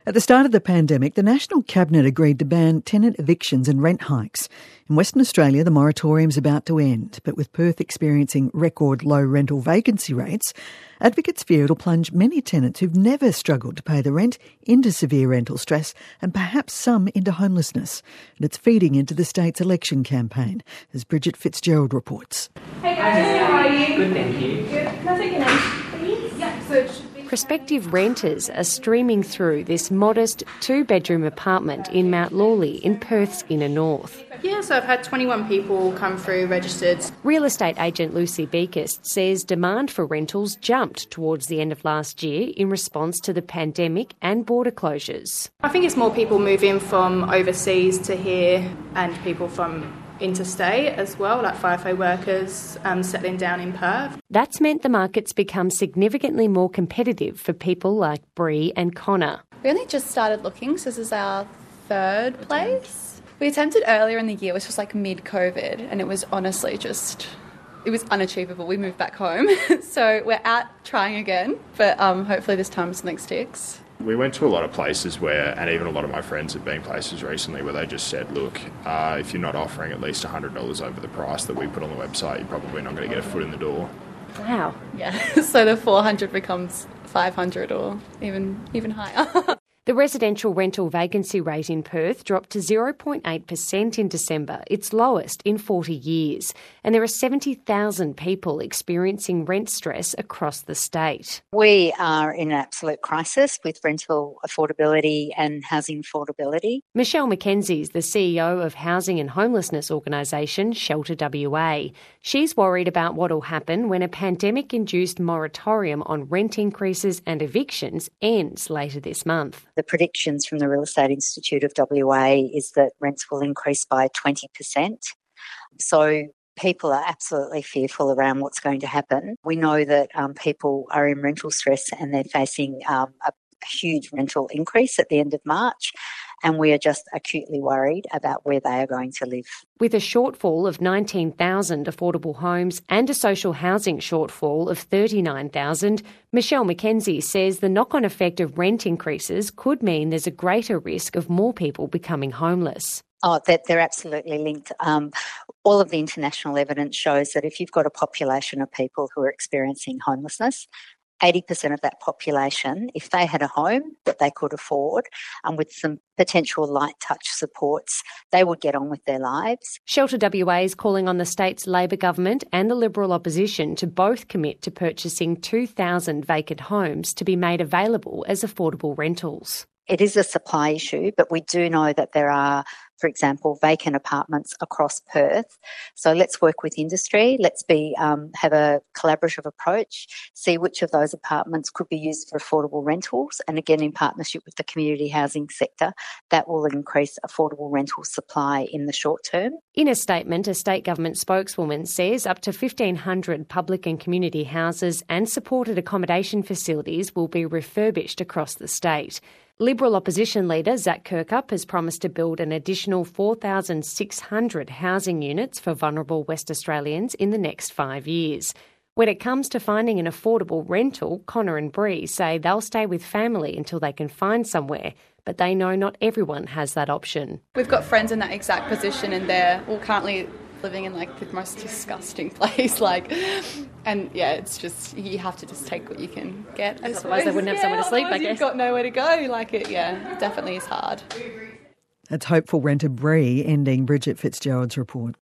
At the start of the pandemic, the National Cabinet agreed to ban tenant evictions and rent hikes. In Western Australia, the moratorium's about to end, but with Perth experiencing record low rental vacancy rates, advocates fear it'll plunge many tenants who've never struggled to pay the rent into severe rental stress and perhaps some into homelessness. And it's feeding into the state's election campaign, as Bridget Fitzgerald reports. Hey guys, how are you? Good, thank you. Good. Can I take your name, please? Yeah, so it should be... Prospective renters are streaming through this modest two-bedroom apartment in Mount Lawley in Perth's inner north. Yeah, so I've had 21 people come through registered. Real estate agent Lucy Beekest says demand for rentals jumped towards the end of last year in response to the pandemic and border closures. I think it's more people moving from overseas to here and people from interstate as well, like FIFO workers settling down in Perth. That's meant the market's become significantly more competitive for people like Bree and Connor. We only just started looking, so this is our third place. We attempted earlier in the year, which was like mid-COVID, and it was honestly it was unachievable. We moved back home, so we're out trying again, but hopefully this time something sticks. We went to a lot of places and even a lot of my friends have been places recently where they just said, look, if you're not offering at least $100 over the price that we put on the website, you're probably not going to get a foot in the door. Wow. Yeah, so the 400 becomes 500 or even higher. The residential rental vacancy rate in Perth dropped to 0.8% in December, its lowest in 40 years. And there are 70,000 people experiencing rent stress across the state. We are in an absolute crisis with rental affordability and housing affordability. Michelle McKenzie is the CEO of housing and homelessness organisation Shelter WA. She's worried about what will happen when a pandemic-induced moratorium on rent increases and evictions ends later this month. The predictions from the Real Estate Institute of WA is that rents will increase by 20%. So people are absolutely fearful around what's going to happen. We know that people are in rental stress and they're facing a huge rental increase at the end of March, and we are just acutely worried about where they are going to live. With a shortfall of 19,000 affordable homes and a social housing shortfall of 39,000, Michelle McKenzie says the knock-on effect of rent increases could mean there's a greater risk of more people becoming homeless. Oh, that they're absolutely linked. All of the international evidence shows that if you've got a population of people who are experiencing homelessness, 80% of that population, if they had a home that they could afford and with some potential light touch supports, they would get on with their lives. Shelter WA is calling on the state's Labor government and the Liberal opposition to both commit to purchasing 2,000 vacant homes to be made available as affordable rentals. It is a supply issue, but we do know that there are, for example, vacant apartments across Perth. So let's work with industry. Let's have a collaborative approach, see which of those apartments could be used for affordable rentals. And again, in partnership with the community housing sector, that will increase affordable rental supply in the short term. In a statement, a state government spokeswoman says up to 1,500 public and community houses and supported accommodation facilities will be refurbished across the state. Liberal opposition leader Zac Kirkup has promised to build an additional 4,600 housing units for vulnerable West Australians in the next 5 years. When it comes to finding an affordable rental, Connor and Bree say they'll stay with family until they can find somewhere, but they know not everyone has that option. We've got friends in that exact position and they're all currently living in like the most disgusting place, and yeah, it's just, you have to just take what you can get. Otherwise they wouldn't have somewhere to sleep, I guess. You've got nowhere to go, it definitely is hard. That's hopeful renter Bree ending Bridget Fitzgerald's report.